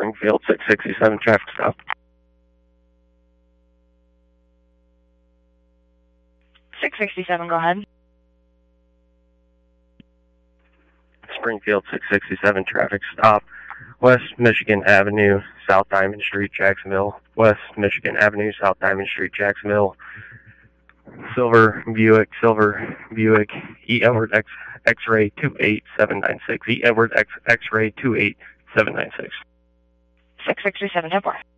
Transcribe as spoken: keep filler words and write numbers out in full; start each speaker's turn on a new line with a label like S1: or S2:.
S1: Springfield six sixty-seven traffic stop.
S2: six sixty-seven, go ahead.
S1: Springfield six sixty-seven traffic stop. West Michigan Avenue, South Diamond Street, Jacksonville. West Michigan Avenue, South Diamond Street, Jacksonville. Silver Buick, Silver Buick, E. Edward X, X-ray two eight seven nine six. E. Edward X, X-ray two eight seven nine six.
S2: six sixty-seven, ten four.